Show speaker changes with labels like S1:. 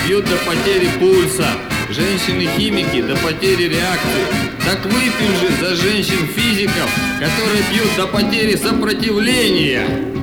S1: пьют до потери пульса, женщины-химики до потери реакции. Так выпьем же за женщин-физиков, которые пьют до потери сопротивления.